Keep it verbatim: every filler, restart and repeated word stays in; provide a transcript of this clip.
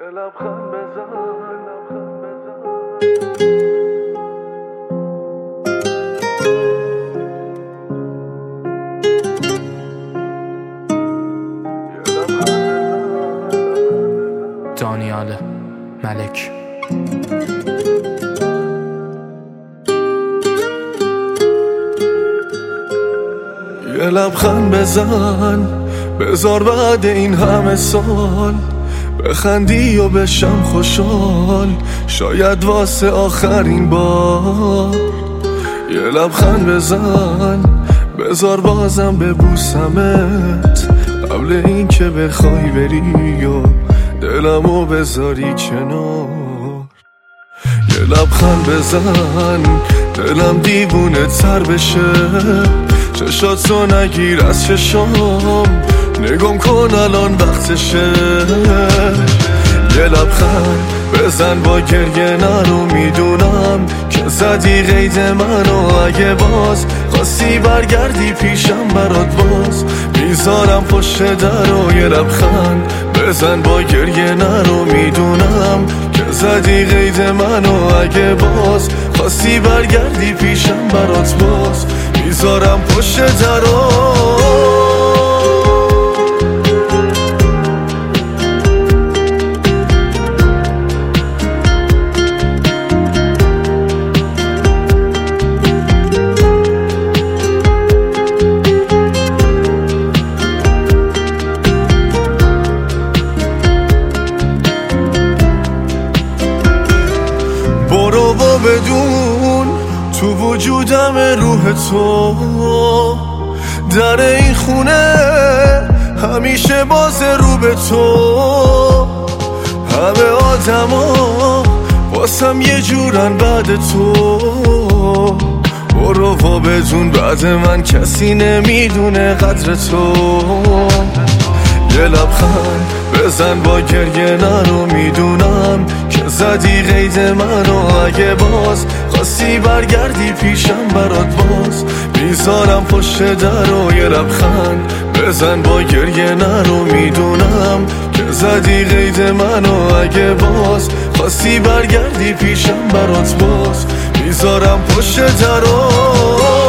یه لبخند بزن دانیال ملک. یه لبخند بزن بذار بعد این همه سال بخندی و بشم خوشحال، شاید واسه آخرین بار. یه لبخند بزن بذار بازم ببوسمت قبل این که بخوای بری و دلمو بذاری کنار. یه لبخند بزن دلم دیوونه تر بشه، چشاتو نگیر از چشام، نگم کن الان وقتشه. یه لبخند بزن با گریه نرو، میدونم که زدی قید منو، اگه باز خواستی برگردی پیشم برات باز میذارم پشت درو. یه لبخند بزن با گریه نرو، میدونم که زدی قید منو، اگه باز خواستی برگردی پیشم برات باز میذارم پشت درو. برو و بدون تو وجودم روح تو، در این خونه همیشه باز رو به تو. همه آدما واسم یه جورن بعد تو. برو و بدون بعد من کسی نمیدونه قدر تو. یه لبخند بزن با گریه نرو، میدونم که زدی قید منو، اگه باز خواستی برگردی پیشم برات باز میذارم پشت درو. یه لبخند بزن با گریه نرو، میدونم که زدی قید منو، اگه باز خواستی برگردی پیشم برات باز میذارم پشت درو.